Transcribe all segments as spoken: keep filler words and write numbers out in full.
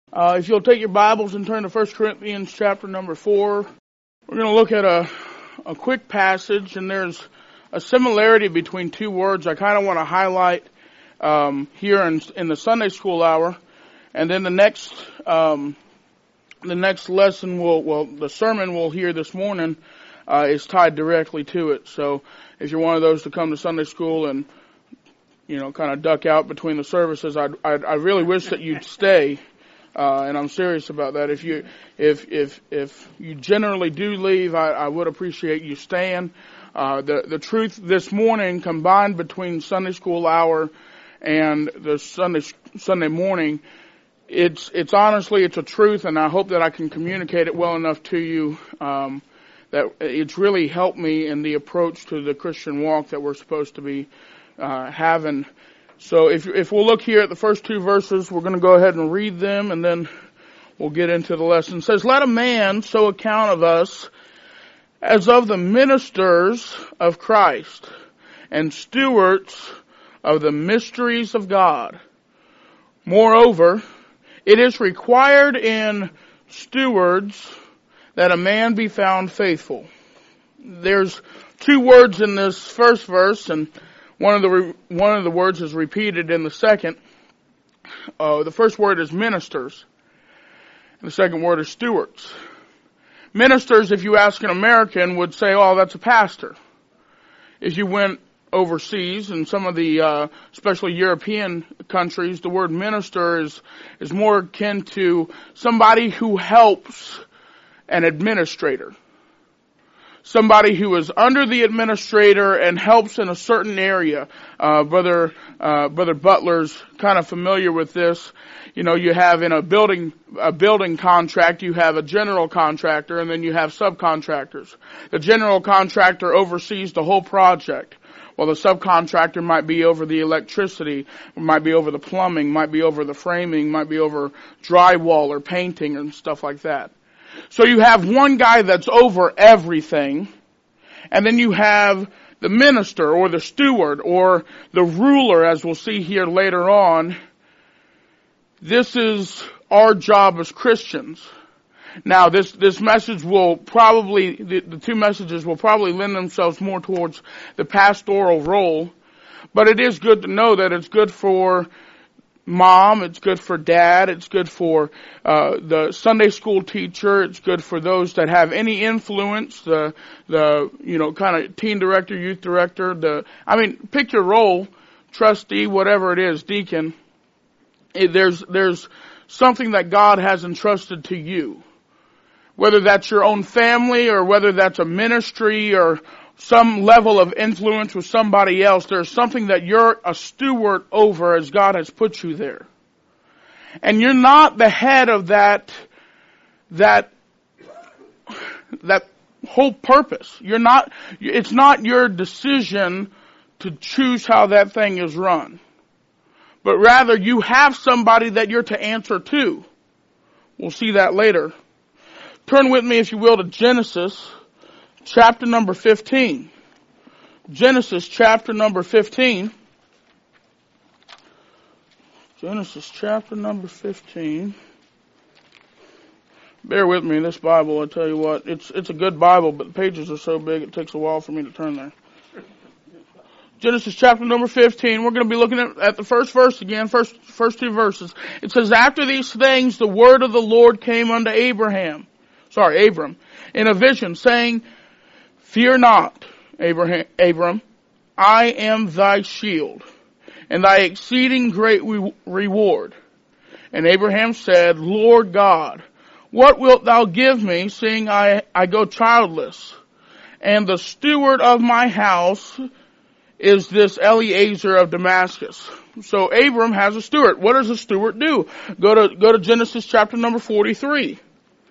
Uh, if you'll take your Bibles and turn to First Corinthians chapter number four, we're going to look at a, a quick passage, and there's a similarity between two words I kind of want to highlight um, here in, in the Sunday school hour, and then the next um, the next lesson, will, well, the sermon we'll hear this morning uh, is tied directly to it. So if you're one of those to come to Sunday school and you know kind of duck out between the services, I I really wish that you'd stay. Uh, and I'm serious about that. If you, if if if you generally do leave, I, I would appreciate you staying. Uh, the the truth this morning, combined between Sunday school hour and the Sunday Sunday morning, it's it's honestly it's a truth, and I hope that I can communicate it well enough to you um, that it's really helped me in the approach to the Christian walk that we're supposed to be uh, having. So if if we'll look here at the first two verses, we're going to go ahead and read them, and then we'll get into the lesson. It says, "Let a man so account of us as of the ministers of Christ and stewards of the mysteries of God. Moreover, it is required in stewards that a man be found faithful." There's two words in this first verse, and One of the re- one of the words is repeated in the second. Uh, the first word is ministers, and the second word is stewards. Ministers, if you ask an American, would say, "Oh, that's a pastor." If you went overseas in some of the, uh, especially European countries, the word minister is is more akin to somebody who helps an administrator. Somebody who is under the administrator and helps in a certain area. Uh, brother, uh, Brother Butler's kind of familiar with this. You know, you have in a building, a building contract, you have a general contractor, and then you have subcontractors. The general contractor oversees the whole project, while the subcontractor might be over the electricity, might be over the plumbing, might be over the framing, might be over drywall or painting and stuff like that. So you have one guy that's over everything, and then you have the minister or the steward or the ruler, as we'll see here later on. This is our job as Christians. Now, this, this message will probably, the, the two messages will probably lend themselves more towards the pastoral role, but it is good to know that it's good for Mom, it's good for Dad, it's good for uh, the Sunday school teacher, it's good for those that have any influence, the, the you know, kind of teen director, youth director, the, I mean, pick your role, trustee, whatever it is, deacon. It, there's, there's something that God has entrusted to you. Whether that's your own family or whether that's a ministry or some level of influence with somebody else, there's something that you're a steward over as God has put you there. And you're not the head of that, that, that whole purpose. You're not, it's not your decision to choose how that thing is run. But rather you have somebody that you're to answer to. We'll see that later. Turn with me, if you will, to Genesis chapter number fifteen. Genesis chapter number fifteen. Genesis chapter number fifteen. Bear with me, this Bible, I tell you what, it's it's a good Bible, but the pages are so big it takes a while for me to turn there. Genesis chapter number fifteen, we're going to be looking at, at the first verse again, first first two verses. It says, "After these things the word of the Lord came unto Abraham," sorry, Abram, "in a vision, saying, Fear not, Abraham, Abram, I am thy shield, and thy exceeding great re- reward. And Abraham said, Lord God, what wilt thou give me, seeing I, I go childless? And the steward of my house is this Eliezer of Damascus." So Abram has a steward. What does a steward do? Go to, go to Genesis chapter number forty-three.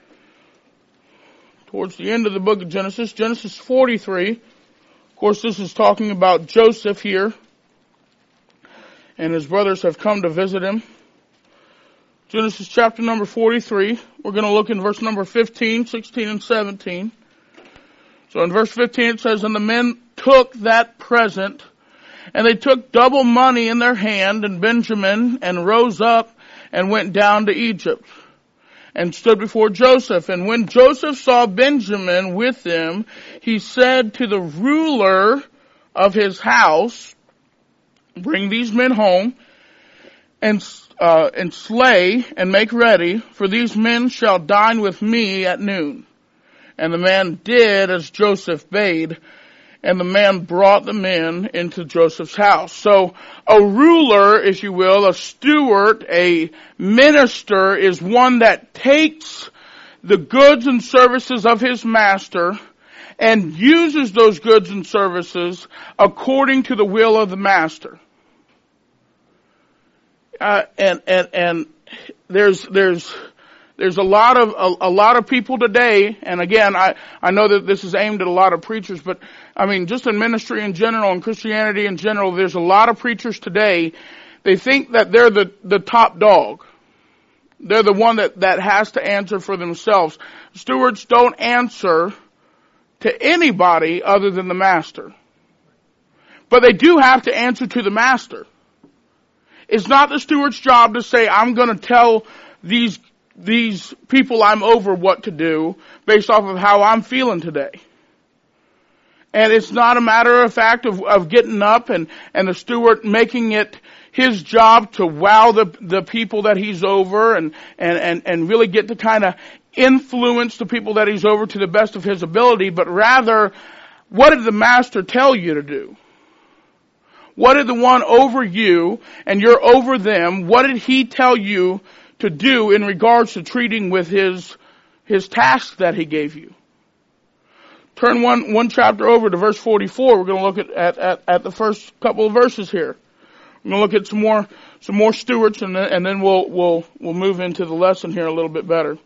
Towards the end of the book of Genesis, Genesis forty-three. Of course, this is talking about Joseph here. And his brothers have come to visit him. Genesis chapter number forty-three. We're going to look in verse number fifteen, sixteen, and seventeen. So in verse fifteen it says, "And the men took that present, and they took double money in their hand, and Benjamin, and rose up and went down to Egypt. and stood before Joseph. And when Joseph saw Benjamin with them, he said to the ruler of his house, bring these men home and uh, and slay and make ready, for these men shall dine with me at noon. And the man did as Joseph bade, and the man brought the men into Joseph's house. So a ruler, if you will, a steward, a minister is one that takes the goods and services of his master and uses those goods and services according to the will of the master. Uh, and, and, and there's, there's, there's a lot of, a, a lot of people today, and again, I, I know that this is aimed at a lot of preachers, but I mean, just in ministry in general and Christianity in general, there's a lot of preachers today, they think that they're the, the top dog. They're the one that, that has to answer for themselves. Stewards don't answer to anybody other than the master. But they do have to answer to the master. It's not the steward's job to say, I'm going to tell these these people I'm over what to do based off of how I'm feeling today. And it's not a matter of fact of, of getting up and, and the steward making it his job to wow the, the people that he's over and, and, and, and really get to kind of influence the people that he's over to the best of his ability, but rather, what did the master tell you to do? What did the one over you, and you're over them, what did he tell you to do in regards to treating with his, his task that he gave you? Turn one, one chapter over to verse forty-four. We're going to look at, at, at, at the first couple of verses here. We're going to look at some more, some more stewards, and then, and then we'll, we'll, we'll move into the lesson here a little bit better.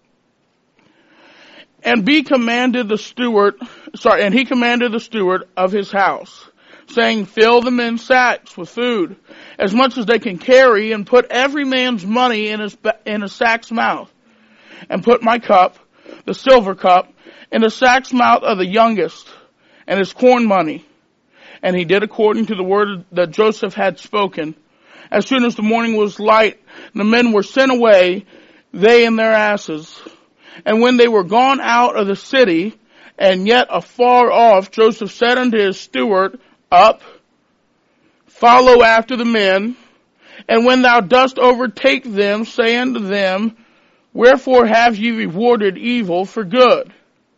And be commanded the steward, sorry, and he commanded the steward of his house, saying, fill the men's sacks with food, as much as they can carry, and put every man's money in his in a sack's mouth, and put my cup, the silver cup, in the sack's mouth of the youngest, and his corn money. And he did according to the word that Joseph had spoken. As soon as the morning was light, the men were sent away, they and their asses. And when they were gone out of the city, and yet afar off, Joseph said unto his steward, up, follow after the men, and when thou dost overtake them, say unto them, wherefore have ye rewarded evil for good?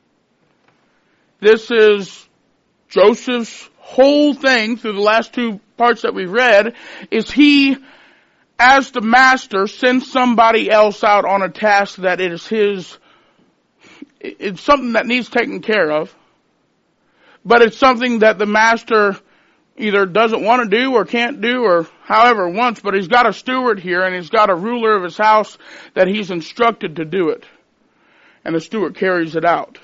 This is Joseph's whole thing through the last two parts that we've read, is he, as the master, sends somebody else out on a task that it is his, it's something that needs taken care of, but it's something that the master either doesn't want to do or can't do or however wants, but he's got a steward here and he's got a ruler of his house that he's instructed to do it. And the steward carries it out.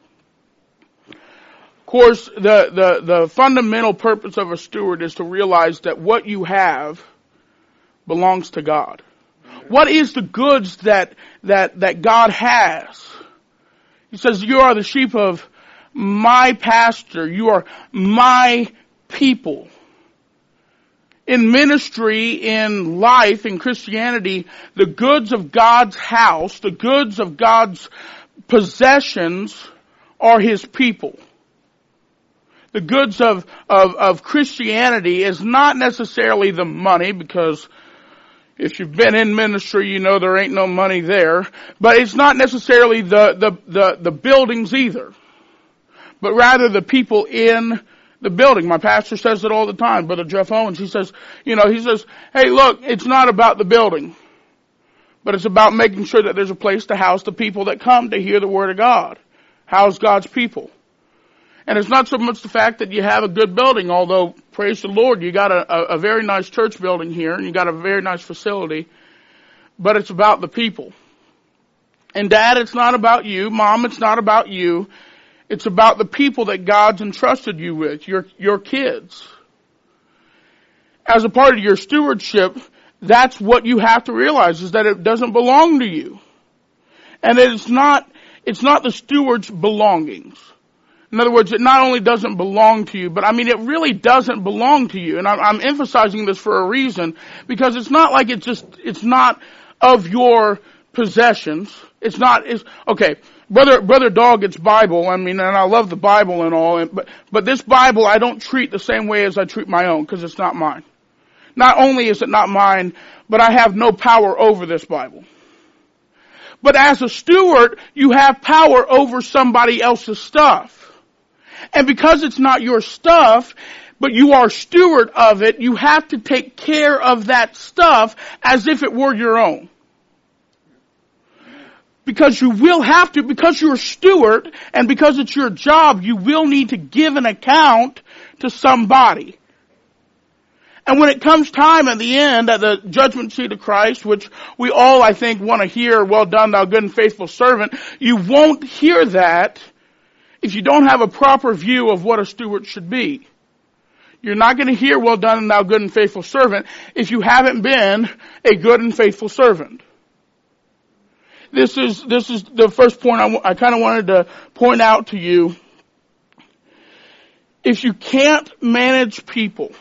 Of course, the, the, the fundamental purpose of a steward is to realize that what you have belongs to God. What is the goods that, that, that God has? He says, you are the sheep of my pasture. You are my people. In ministry, in life, in Christianity, the goods of God's house, the goods of God's possessions are His people. The goods of, of, of Christianity is not necessarily the money, because if you've been in ministry, you know there ain't no money there. But it's not necessarily the, the, the, the buildings either, but rather the people in the building. My pastor says it all the time, Brother Jeff Owens. He says, you know, he says, hey, look, it's not about the building, but it's about making sure that there's a place to house the people that come to hear the Word of God. House God's people. And it's not so much the fact that you have a good building, although, praise the Lord, you got a, a, a very nice church building here, and you got a very nice facility, but it's about the people. And Dad, it's not about you. Mom, it's not about you. It's about the people that God's entrusted you with, your, your kids. As a part of your stewardship, that's what you have to realize, is that it doesn't belong to you. And it's not, it's not the steward's belongings. In other words, it not only doesn't belong to you, but I mean, it really doesn't belong to you. And I'm, I'm emphasizing this for a reason, because it's not like it's just, it's not of your possessions. It's not, it's, okay, brother, brother Dog gets Bible, I mean, and I love the Bible and all, and, but, but this Bible I don't treat the same way as I treat my own, because it's not mine. Not only is it not mine, but I have no power over this Bible. But as a steward, you have power over somebody else's stuff. And because it's not your stuff, but you are steward of it, you have to take care of that stuff as if it were your own. Because you will have to, because you're a steward, and because it's your job, you will need to give an account to somebody. And when it comes time at the end, at the judgment seat of Christ, which we all, I think, want to hear, well done, thou good and faithful servant, you won't hear that if you don't have a proper view of what a steward should be. You're not going to hear, well done, thou good and faithful servant, if you haven't been a good and faithful servant. This is, this is the first point I, I kind of wanted to point out to you. If you can't manage people,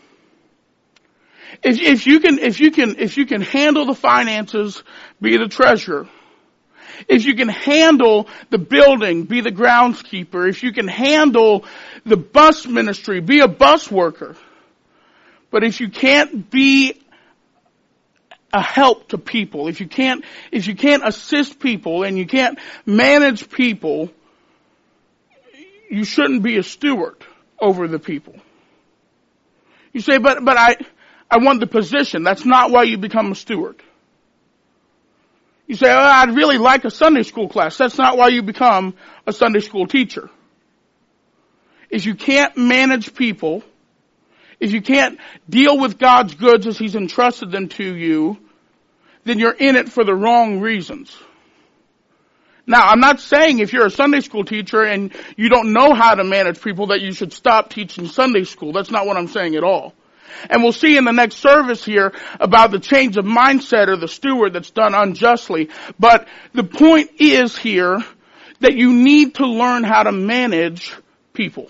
If, if you can, if you can, if you can handle the finances, be the treasurer. If you can handle the building, be the groundskeeper. If you can handle the bus ministry, be a bus worker. But if you can't be a help to people, if you can't, if you can't assist people and you can't manage people, you shouldn't be a steward over the people. You say, but, but I, I want the position. That's not why you become a steward. You say, oh, I'd really like a Sunday school class. That's not why you become a Sunday school teacher. If you can't manage people, if you can't deal with God's goods as He's entrusted them to you, then you're in it for the wrong reasons. Now, I'm not saying if you're a Sunday school teacher and you don't know how to manage people that you should stop teaching Sunday school. That's not what I'm saying at all. And we'll see in the next service here about the change of mindset or the steward that's done unjustly. But the point is here that you need to learn how to manage people.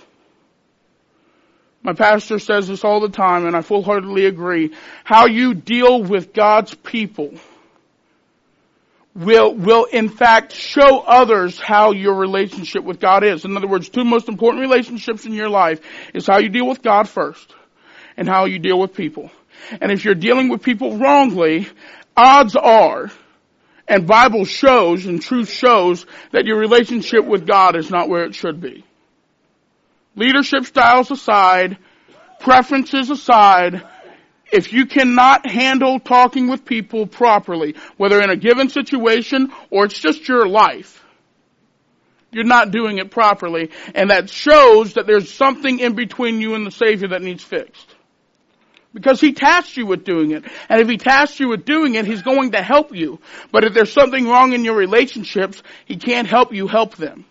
My pastor says this all the time, and I full-heartedly agree. How you deal with God's people will, will in fact show others how your relationship with God is. In other words, two most important relationships in your life is how you deal with God first and how you deal with people. And if you're dealing with people wrongly, odds are, and Bible shows and truth shows, that your relationship with God is not where it should be. Leadership styles aside, preferences aside, if you cannot handle talking with people properly, whether in a given situation or it's just your life, you're not doing it properly. And that shows that there's something in between you and the Savior that needs fixed. Because He tasked you with doing it. And if He tasked you with doing it, He's going to help you. But if there's something wrong in your relationships, He can't help you help them.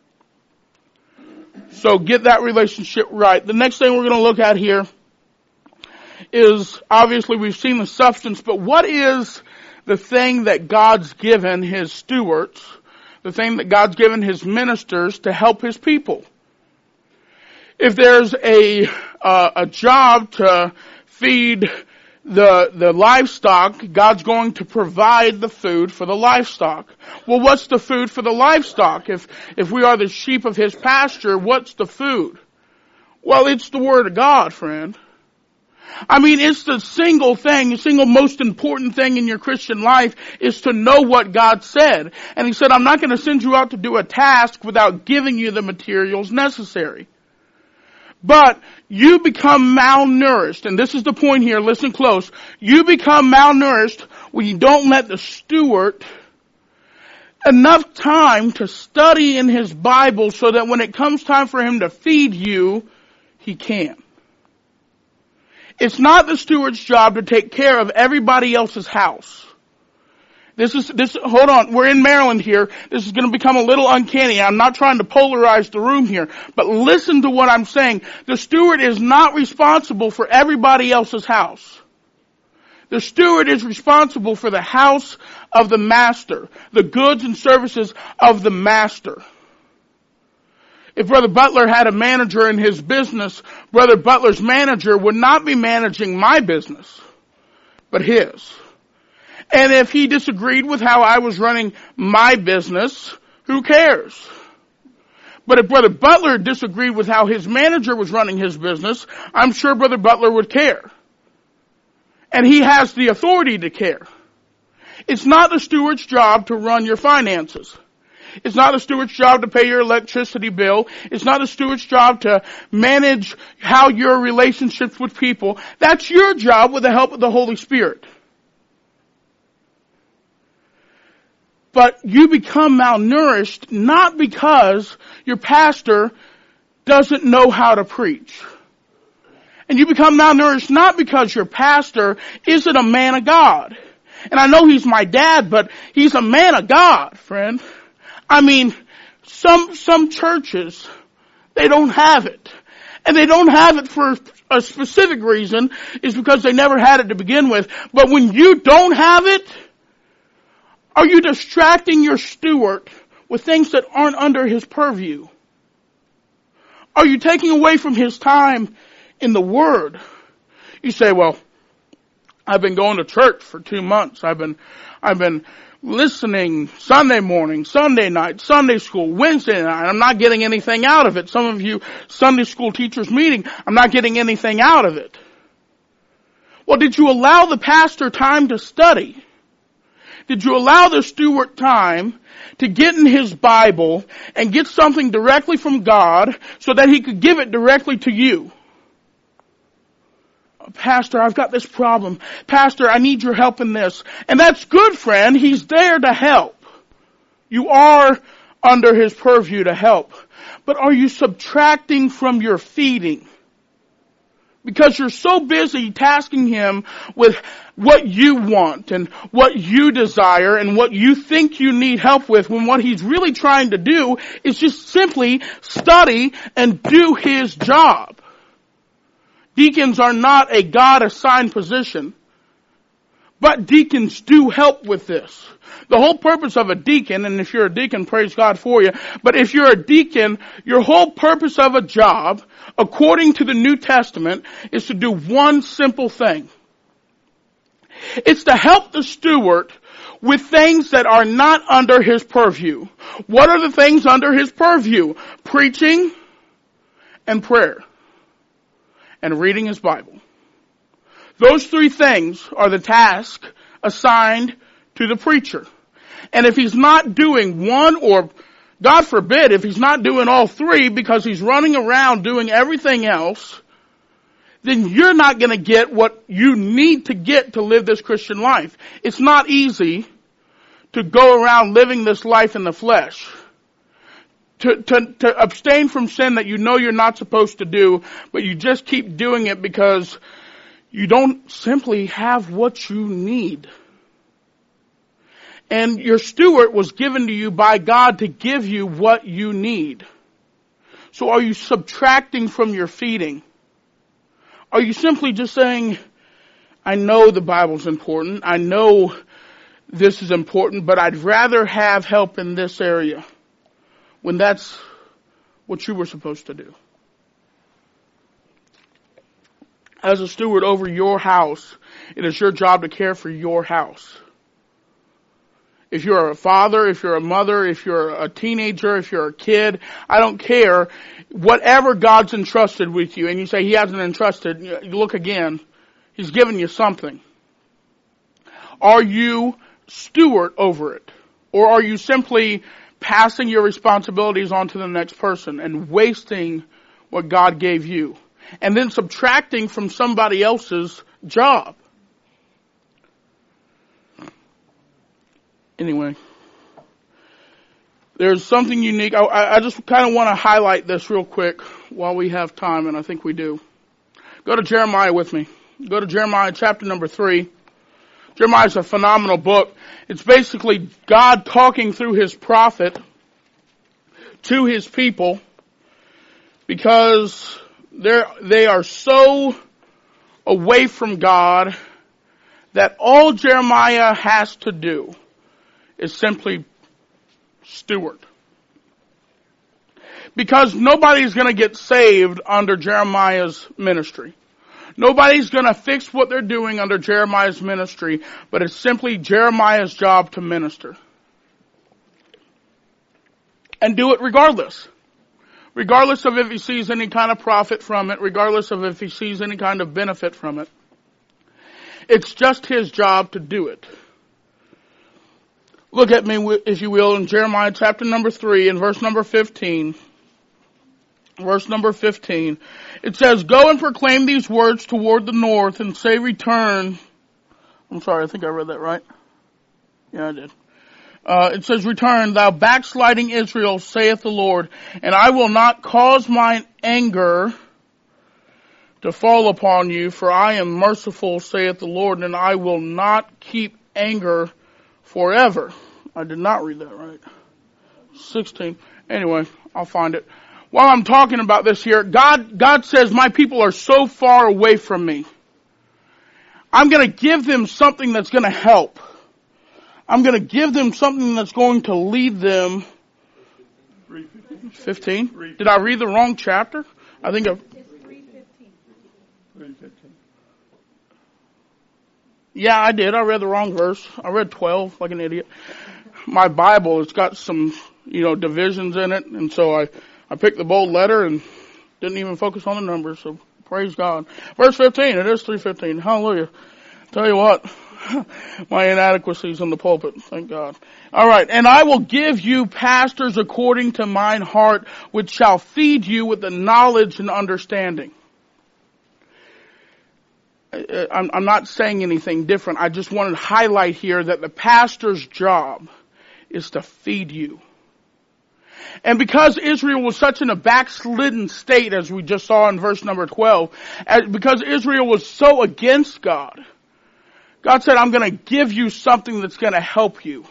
So get that relationship right. The next thing we're going to look at here is, obviously we've seen the substance, but what is the thing that God's given His stewards, the thing that God's given His ministers to help His people? If there's a, uh, a job to feed the, the livestock, God's going to provide the food for the livestock. Well, what's the food for the livestock? If, if we are the sheep of His pasture, what's the food? Well, it's the Word of God, friend. I mean, it's the single thing, the single most important thing in your Christian life is to know what God said. And He said, I'm not going to send you out to do a task without giving you the materials necessary. But you become malnourished, and this is the point here, listen close. You become malnourished when you don't let the steward enough time to study in his Bible so that when it comes time for him to feed you, he can. It's not the steward's job to take care of everybody else's house. This is, this, hold on, we're in Maryland here. This is going to become a little uncanny. I'm not trying to polarize the room here, but listen to what I'm saying. The steward is not responsible for everybody else's house. The steward is responsible for the house of the master, the goods and services of the master. If Brother Butler had a manager in his business, Brother Butler's manager would not be managing my business, but his. And if he disagreed with how I was running my business, who cares? But if Brother Butler disagreed with how his manager was running his business, I'm sure Brother Butler would care. And he has the authority to care. It's not the steward's job to run your finances. It's not the steward's job to pay your electricity bill. It's not the steward's job to manage how your relationships with people. That's your job with the help of the Holy Spirit. But you become malnourished not because your pastor doesn't know how to preach. And you become malnourished not because your pastor isn't a man of God. And I know he's my dad, but he's a man of God, friend. I mean, some, some churches, they don't have it. And they don't have it for a specific reason, is because they never had it to begin with. But when you don't have it, are you distracting your steward with things that aren't under his purview? Are you taking away from his time in the Word? You say, well, I've been going to church for two months. I've been, I've been listening Sunday morning, Sunday night, Sunday school, Wednesday night. I'm not getting anything out of it. Some of you Sunday school teachers meeting, I'm not getting anything out of it. Well, did you allow the pastor time to study? Did you allow the steward time to get in his Bible and get something directly from God so that he could give it directly to you? Pastor, I've got this problem. Pastor, I need your help in this. And that's good, friend. He's there to help. You are under his purview to help. But are you subtracting from your feeding? Because you're so busy tasking him with what you want and what you desire and what you think you need help with, when what he's really trying to do is just simply study and do his job. Deacons are not a God-assigned position, but deacons do help with this. The whole purpose of a deacon, and if you're a deacon, praise God for you, but if you're a deacon, your whole purpose of a job, according to the New Testament, is to do one simple thing. It's to help the steward with things that are not under his purview. What are the things under his purview? Preaching and prayer. And reading his Bible. Those three things are the task assigned to the preacher. And if he's not doing one, or God forbid, if he's not doing all three because he's running around doing everything else, then you're not going to get what you need to get to live this Christian life. It's not easy to go around living this life in the flesh. To, to, to abstain from sin that you know you're not supposed to do, but you just keep doing it because you don't simply have what you need. And your steward was given to you by God to give you what you need. So are you subtracting from your feeding? Are you simply just saying, I know the Bible's important, I know this is important, but I'd rather have help in this area, when that's what you were supposed to do? As a steward over your house, it is your job to care for your house. If you're a father, if you're a mother, if you're a teenager, if you're a kid, I don't care. Whatever God's entrusted with you, and you say he hasn't entrusted, you look again, he's given you something. Are you steward over it? Or are you simply passing your responsibilities on to the next person and wasting what God gave you, and then subtracting from somebody else's job? Anyway, there's something unique. I, I just kind of want to highlight this real quick while we have time, and I think we do. Go to Jeremiah with me. Go to Jeremiah chapter number three. Jeremiah is a phenomenal book. It's basically God talking through his prophet to his people, because they're, they are so away from God that all Jeremiah has to do is simply steward. Because nobody's going to get saved under Jeremiah's ministry. Nobody's going to fix what they're doing under Jeremiah's ministry, but it's simply Jeremiah's job to minister. And do it regardless. Regardless of if he sees any kind of profit from it, regardless of if he sees any kind of benefit from it. It's just his job to do it. Look at me, if you will, in Jeremiah chapter number three and verse number fifteen. Verse number fifteen. It says, "Go and proclaim these words toward the north and say, return." I'm sorry, I think I read that right. Yeah, I did. Uh, it says, "Return, thou backsliding Israel, saith the Lord, and I will not cause mine anger to fall upon you, for I am merciful, saith the Lord, and I will not keep anger forever." I did not read that right. sixteen. Anyway, I'll find it. While I'm talking about this here, God, God says, my people are so far away from me. I'm going to give them something that's going to help. I'm going to give them something that's going to lead them. fifteen? Did I read the wrong chapter? I think I've... Yeah, I did. I read the wrong verse. I read twelve like an idiot. My Bible, it's got some, you know, divisions in it, and so I, I picked the bold letter and didn't even focus on the numbers, so praise God. Verse fifteen, it is three fifteen. Hallelujah. Tell you what, my inadequacies in the pulpit, thank God. All right, "And I will give you pastors according to mine heart, which shall feed you with the knowledge and understanding." I'm not saying anything different. I just wanted to highlight here that the pastor's job is to feed you. And because Israel was such in a backslidden state, as we just saw in verse number twelve, because Israel was so against God, God said, I'm going to give you something that's going to help you.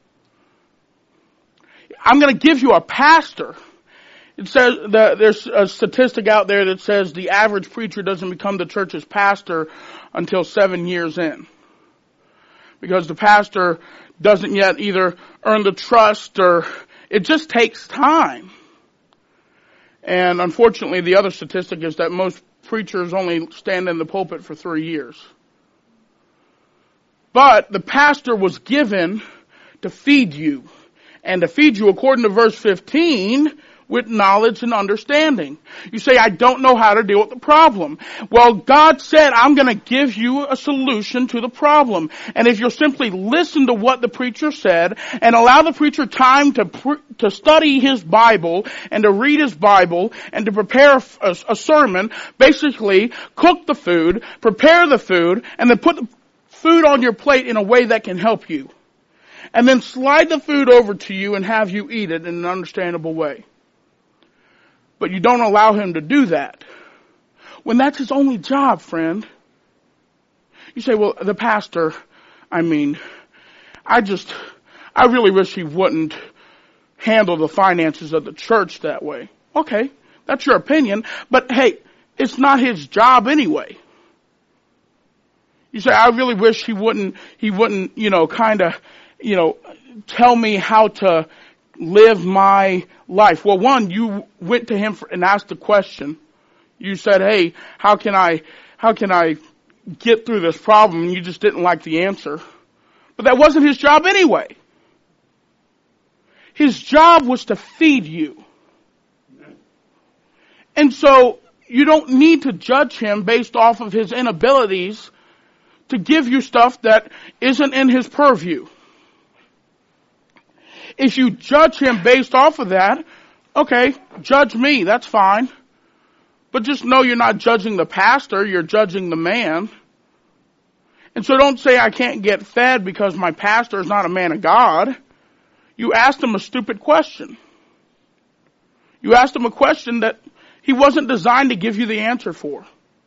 I'm going to give you a pastor. It says that there's a statistic out there that says the average preacher doesn't become the church's pastor until seven years in. Because the pastor doesn't yet either earn the trust or it just takes time. And unfortunately, the other statistic is that most preachers only stand in the pulpit for three years. But the pastor was given to feed you. And to feed you, according to verse fifteen, with knowledge and understanding. You say, I don't know how to deal with the problem. Well, God said, I'm going to give you a solution to the problem. And if you'll simply listen to what the preacher said and allow the preacher time to pre- to study his Bible and to read his Bible and to prepare a, a sermon, basically cook the food, prepare the food, and then put the food on your plate in a way that can help you. And then slide the food over to you and have you eat it in an understandable way. But you don't allow him to do that. When that's his only job, friend. You say, well, the pastor, I mean, I just, I really wish he wouldn't handle the finances of the church that way. Okay, that's your opinion. But hey, it's not his job anyway. You say, I really wish he wouldn't, he wouldn't, you know, kind of, you know, tell me how to live my life. Well, one, you went to him for, and asked the question. You said, hey, how can I, how can I get through this problem? And you just didn't like the answer. But that wasn't his job anyway. His job was to feed you. And so you don't need to judge him based off of his inabilities to give you stuff that isn't in his purview. If you judge him based off of that, okay, judge me, that's fine. But just know you're not judging the pastor, you're judging the man. And so don't say I can't get fed because my pastor is not a man of God. You asked him a stupid question. You asked him a question that he wasn't designed to give you the answer for.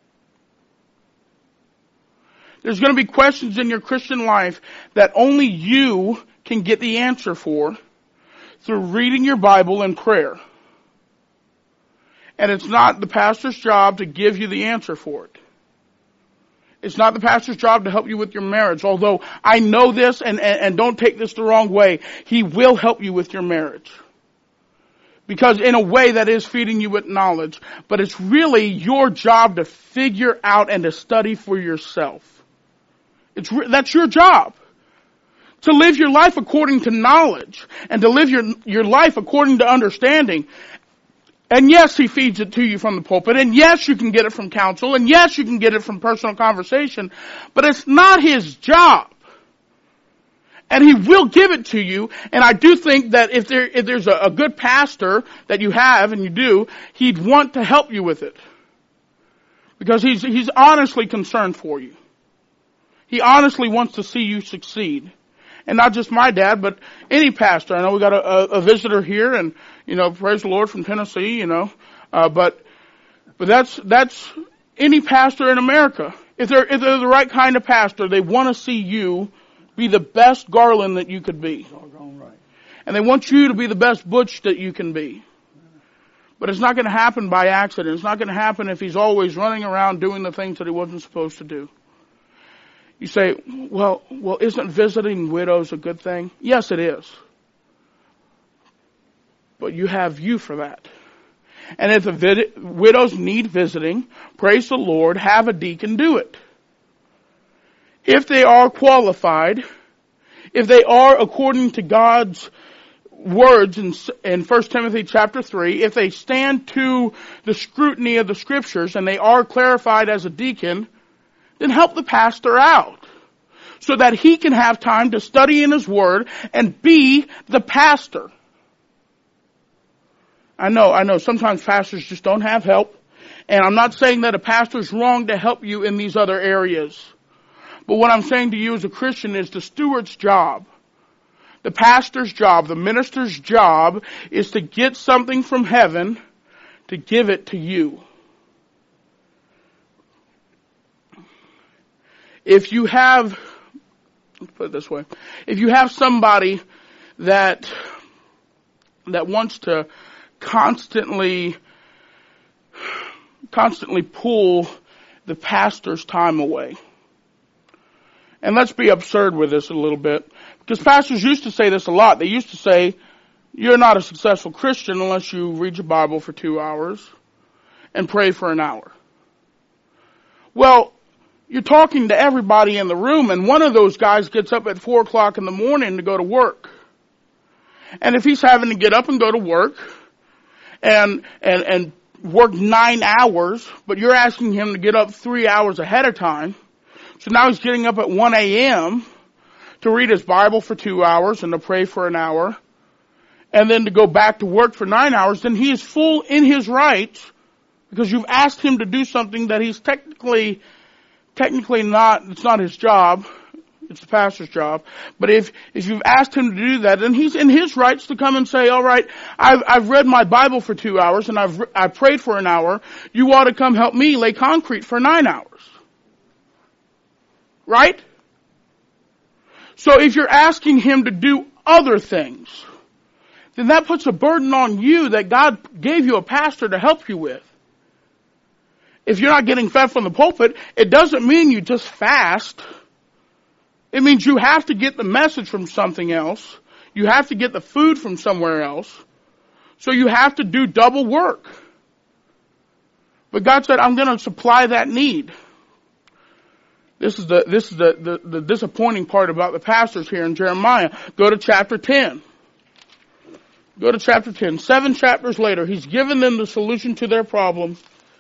There's going to be questions in your Christian life that only you can get the answer for through reading your Bible and prayer. And it's not the pastor's job to give you the answer for it. It's not the pastor's job to help you with your marriage, although I know this, and, and, and don't take this the wrong way. He will help you with your marriage. Because in a way that is feeding you with knowledge. But it's really your job to figure out and to study for yourself. It's re- that's your job. To live your life according to knowledge. And to live your, your life according to understanding. And yes, He feeds it to you from the pulpit. And yes, you can get it from counsel. And yes, you can get it from personal conversation. But it's not His job. And He will give it to you. And I do think that if there if there's a, a good pastor that you have, and you do, he'd want to help you with it. Because he's he's honestly concerned for you. He honestly wants to see you succeed. And not just my dad, but any pastor. I know we got a, a, a visitor here, and you know, praise the Lord, from Tennessee. You know, uh, but but that's that's any pastor in America. If they're if they're the right kind of pastor, they want to see you be the best Garland that you could be. And they want you to be the best Butch that you can be. But it's not going to happen by accident. It's not going to happen if he's always running around doing the things that he wasn't supposed to do. You say, well, well, isn't visiting widows a good thing? Yes, it is. But you have you for that. And if the vid- widows need visiting, praise the Lord, have a deacon do it. If they are qualified, if they are according to God's words in, in First Timothy chapter three, if they stand to the scrutiny of the Scriptures and they are clarified as a deacon, then help the pastor out so that he can have time to study in his Word and be the pastor. I know, I know sometimes pastors just don't have help, and I'm not saying that a pastor is wrong to help you in these other areas. But what I'm saying to you as a Christian is the steward's job, the pastor's job, the minister's job is to get something from heaven to give it to you. If you have, let's put it this way, if you have somebody that, that wants to constantly, constantly pull the pastor's time away, and let's be absurd with this a little bit, because pastors used to say this a lot. They used to say, you're not a successful Christian unless you read your Bible for two hours and pray for an hour. Well, you're talking to everybody in the room, and one of those guys gets up at four o'clock in the morning to go to work. And if he's having to get up and go to work and, and, and work nine hours, but you're asking him to get up three hours ahead of time, so now he's getting up at one a.m. to read his Bible for two hours and to pray for an hour, and then to go back to work for nine hours, then he is full in his rights because you've asked him to do something that he's technically, technically not, it's not his job. It's the pastor's job. But if, if you've asked him to do that, then he's in his rights to come and say, all right, I've, I've read my Bible for two hours and I've, I've prayed for an hour. You ought to come help me lay concrete for nine hours. Right? So if you're asking him to do other things, then that puts a burden on you that God gave you a pastor to help you with. If you're not getting fed from the pulpit, it doesn't mean you just fast. It means you have to get the message from something else. You have to get the food from somewhere else. So you have to do double work. But God said, I'm going to supply that need. This is the this is the, the, the disappointing part about the pastors here in Jeremiah. Go to chapter ten. Go to chapter ten. Seven chapters later, he's given them the solution to their problem.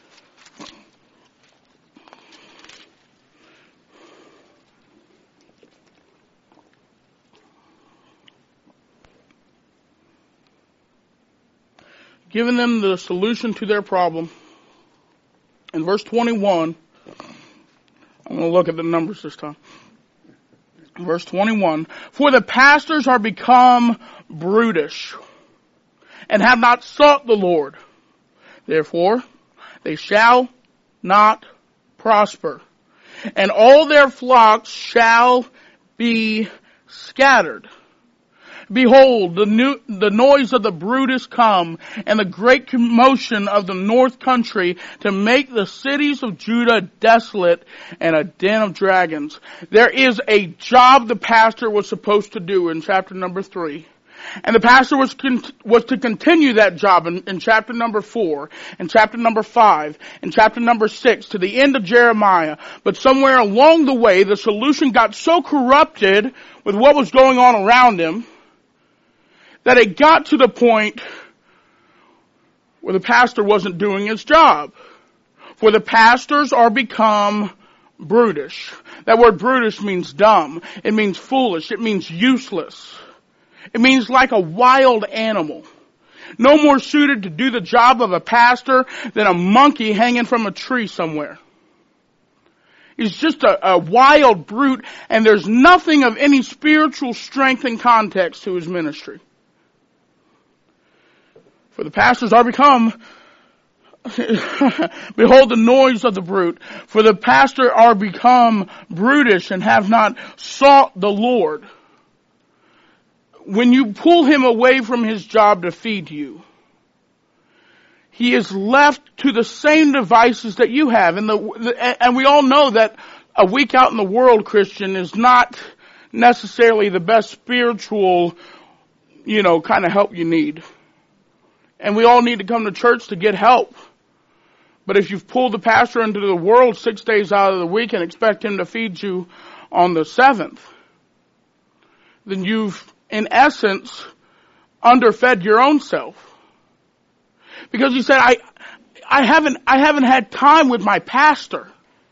Given them the solution to their problem. In verse twenty-one, I'm going to look at the numbers this time. Verse twenty-one, for the pastors are become brutish and have not sought the Lord. Therefore, they shall not prosper, and all their flocks shall be scattered. Behold, the, new, the noise of the brutish come, and the great commotion of the north country, to make the cities of Judah desolate and a den of dragons. There is a job the pastor was supposed to do in chapter number three. And the pastor was con- was to continue that job in, in chapter number four, and chapter number five, and chapter number six, to the end of Jeremiah. But somewhere along the way, the solution got so corrupted with what was going on around him that it got to the point where the pastor wasn't doing his job. For the pastors are become brutish. That word brutish means dumb. It means foolish. It means useless. It means like a wild animal. No more suited to do the job of a pastor than a monkey hanging from a tree somewhere. He's just a, a wild brute, and there's nothing of any spiritual strength and context to his ministry. For the pastors are become, behold the noise of the brute. For the pastor are become brutish and have not sought the Lord. When you pull him away from his job to feed you, he is left to the same devices that you have. And, the, and we all know that a week out in the world Christian is not necessarily the best spiritual, you know, kind of help you need. And we all need to come to church to get help. But if you've pulled the pastor into the world six days out of the week and expect him to feed you on the seventh, then you've, in essence, underfed your own self. Because he said, I, I haven't, I haven't had time with my pastor.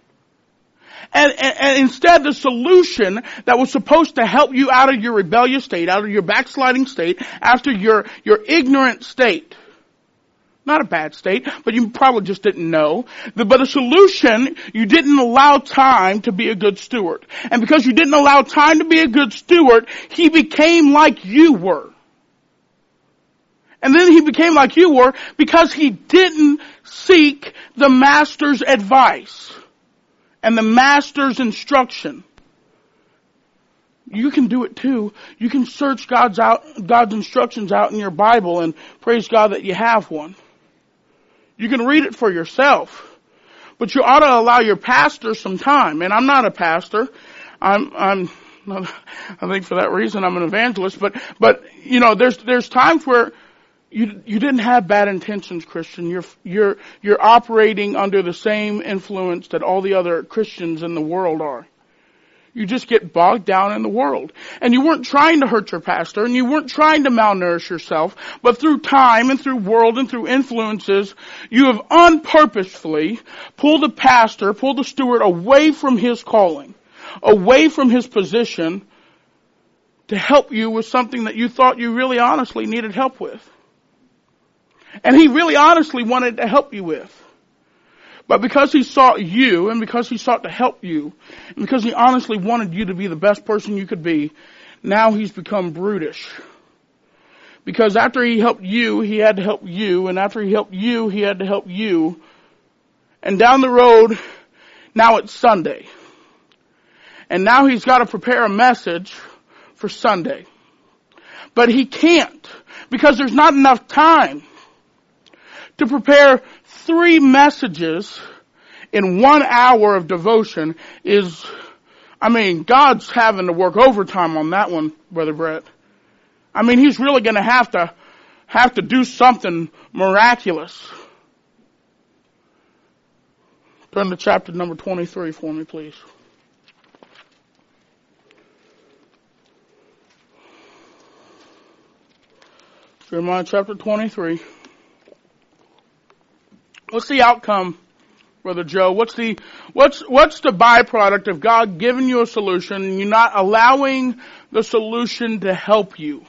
And, and, and instead, the solution that was supposed to help you out of your rebellious state, out of your backsliding state, after your, your ignorant state, not a bad state, but you probably just didn't know. But a solution, you didn't allow time to be a good steward. And because you didn't allow time to be a good steward, he became like you were. And then he became like you were because he didn't seek the master's advice and the master's instruction. You can do it too. You can search God's out, God's instructions out in your Bible and praise God that you have one. You can read it for yourself. But you ought to allow your pastor some time. And I'm not a pastor. I'm, I'm, not, I think for that reason I'm an evangelist. But, but, you know, there's, there's times where you, you didn't have bad intentions, Christian. You're, you're, you're operating under the same influence that all the other Christians in the world are. You just get bogged down in the world. And you weren't trying to hurt your pastor, and you weren't trying to malnourish yourself, but through time and through world and through influences, you have unpurposefully pulled the pastor, pulled the steward away from his calling, away from his position to help you with something that you thought you really honestly needed help with. And he really honestly wanted to help you with. But because he sought you, and because he sought to help you, and because he honestly wanted you to be the best person you could be, now he's become brutish. Because after he helped you, he had to help you, and after he helped you, he had to help you. And down the road, now it's Sunday. And now he's got to prepare a message for Sunday. But he can't, because there's not enough time to prepare three messages in one hour of devotion. Is, I mean, God's having to work overtime on that one, Brother Brett. I mean, he's really going to have to have to do something miraculous. Turn to chapter number twenty-three for me, please. Jeremiah chapter twenty-three. What's the outcome, Brother Joe? What's the what's what's the byproduct of God giving you a solution and you not allowing the solution to help you?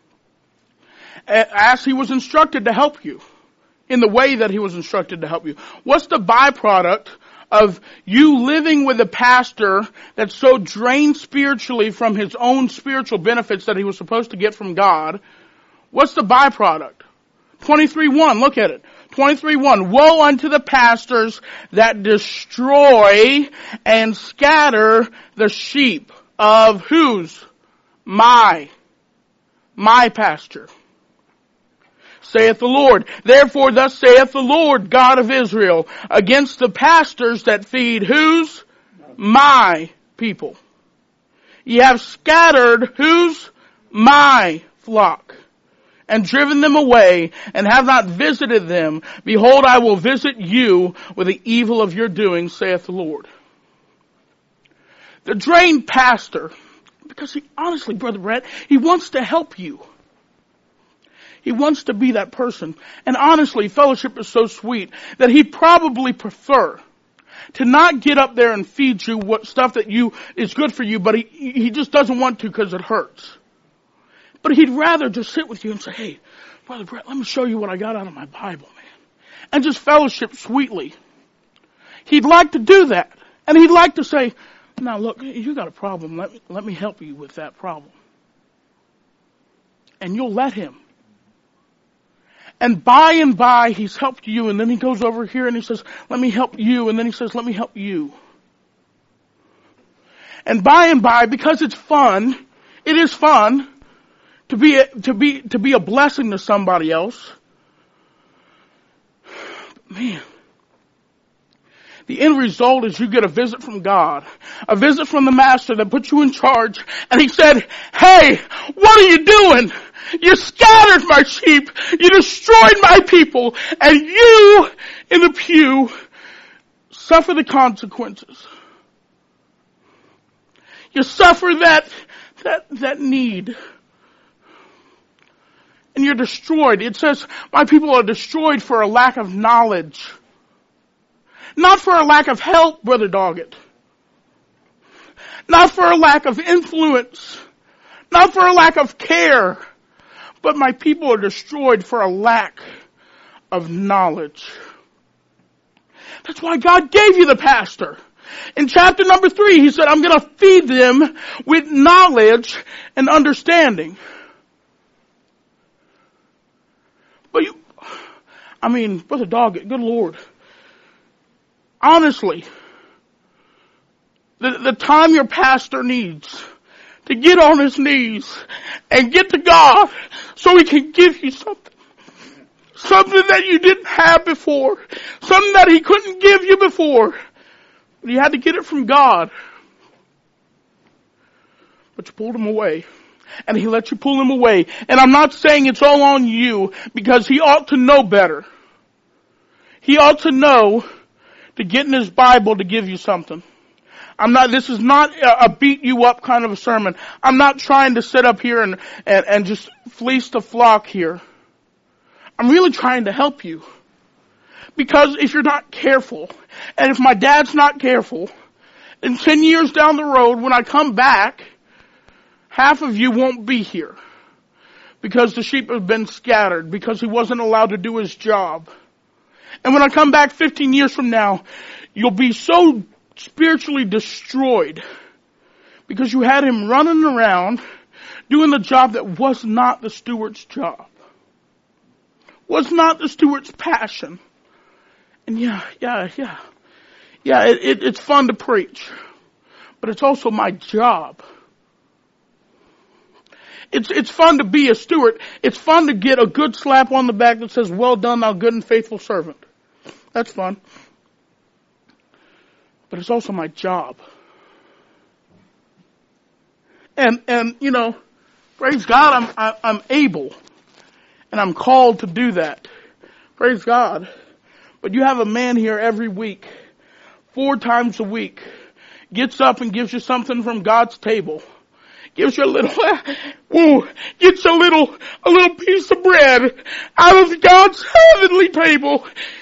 As he was instructed to help you, in the way that he was instructed to help you. What's the byproduct of you living with a pastor that's so drained spiritually from his own spiritual benefits that he was supposed to get from God? What's the byproduct? twenty-three one, look at it. twenty-three one, woe unto the pastors that destroy and scatter the sheep of whose? My. My pasture. Saith the Lord. Therefore thus saith the Lord God of Israel, against the pastors that feed whose? My people. Ye have scattered whose? My flock, and driven them away, and have not visited them, behold, I will visit you with the evil of your doing, saith the Lord. The drained pastor, because he, honestly, Brother Brett, he wants to help you. He wants to be that person. And honestly, fellowship is so sweet that he'd probably prefer to not get up there and feed you what stuff that you is good for you, but he, he just doesn't want to because it hurts. But he'd rather just sit with you and say, hey, Brother Brett, let me show you what I got out of my Bible, man. And just fellowship sweetly. He'd like to do that. And he'd like to say, now look, you got a problem. Let me, let me help you with that problem. And you'll let him. And by and by, he's helped you, and then he goes over here and he says, let me help you, and then he says, let me help you. And by and by, because it's fun, it is fun to be a, to be to be a blessing to somebody else. But man, the end result is you get a visit from God, a visit from the Master that puts you in charge, and he said, hey, what are you doing? You scattered my sheep. You destroyed my people. And you, in the pew, suffer the consequences. You suffer that, that, that need. And you're destroyed. It says, my people are destroyed for a lack of knowledge. Not for a lack of help, Brother Doggett. Not for a lack of influence. Not for a lack of care. But my people are destroyed for a lack of knowledge. That's why God gave you the pastor. In chapter number three, he said, I'm going to feed them with knowledge and understanding. But you, I mean, Brother Doggett, good Lord. Honestly, the, the time your pastor needs to get on his knees and get to God so he can give you something. Something that you didn't have before. Something that he couldn't give you before. But you had to get it from God. But you pulled him away. And he let you pull him away. And I'm not saying it's all on you, because he ought to know better. He ought to know to get in his Bible to give you something. I'm not, this is not a beat you up kind of a sermon. I'm not trying to sit up here and, and, and just fleece the flock here. I'm really trying to help you. Because if you're not careful, and if my dad's not careful, in ten years down the road, when I come back, half of you won't be here. Because the sheep have been scattered, because he wasn't allowed to do his job. And when I come back fifteen years from now, you'll be so spiritually destroyed because you had him running around doing the job that was not the steward's job. Was not the steward's passion. And yeah, yeah, yeah. Yeah, it, it, it's fun to preach. But it's also my job. It's, it's fun to be a steward. It's fun to get a good slap on the back that says, well done, thou good and faithful servant. That's fun. But it's also my job. And, and, you know, praise God, I'm, I, I'm able. And I'm called to do that. Praise God. But you have a man here every week, four times a week, gets up and gives you something from God's table. Gives you a little, woo, gets a little, a little piece of bread out of God's heavenly table.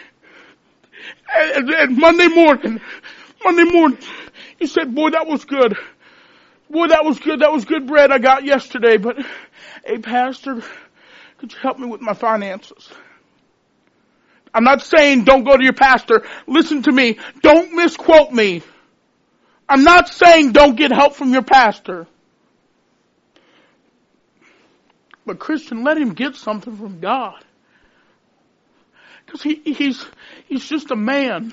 And, and Monday morning, Monday morning, he said, boy, that was good. Boy, that was good. That was good bread I got yesterday. But, hey, Pastor, could you help me with my finances? I'm not saying don't go to your pastor. Listen to me. Don't misquote me. I'm not saying don't get help from your pastor. But Christian, let him get something from God. Because he, he's, he's just a man.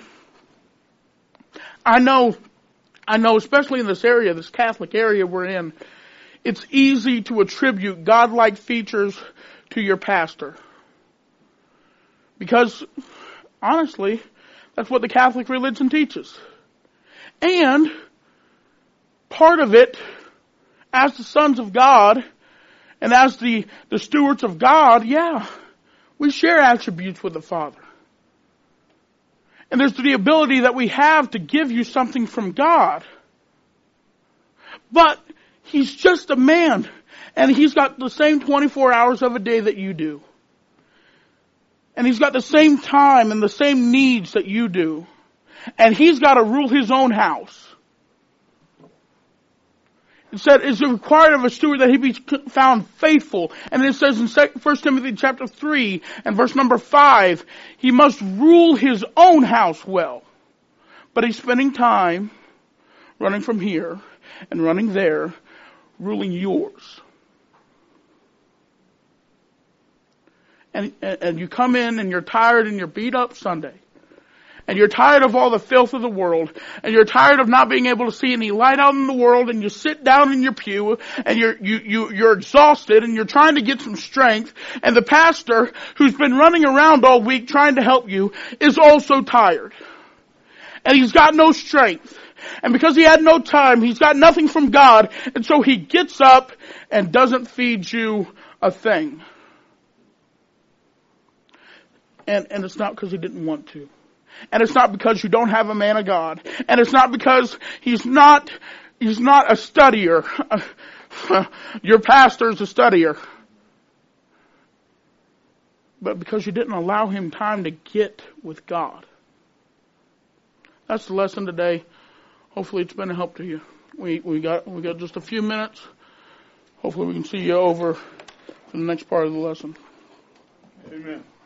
I know, I know, especially in this area, this Catholic area we're in, it's easy to attribute godlike features to your pastor. Because, honestly, that's what the Catholic religion teaches. And part of it, as the sons of God, And as the, the stewards of God, yeah, we share attributes with the Father. And there's the ability that we have to give you something from God. But He's just a man. And He's got the same twenty-four hours of a day that you do. And He's got the same time and the same needs that you do. And He's got to rule His own house. It said it's required of a steward that he be found faithful. And it says in First Timothy chapter three and verse number five, he must rule his own house well. But he's spending time running from here and running there, ruling yours. And, and you come in and you're tired and you're beat up Sunday. And you're tired of all the filth of the world. And you're tired of not being able to see any light out in the world. And you sit down in your pew. And you're, you, you, you're exhausted. And you're trying to get some strength. And the pastor, who's been running around all week trying to help you, is also tired. And he's got no strength. And because he had no time, he's got nothing from God. And so he gets up and doesn't feed you a thing. And, and it's not because he didn't want to. And it's not because you don't have a man of God. And it's not because he's not, he's not a studier. Your pastor's a studier. But because you didn't allow him time to get with God. That's the lesson today. Hopefully it's been a help to you. We, we got, we got just a few minutes. Hopefully we can see you over for the next part of the lesson. Amen.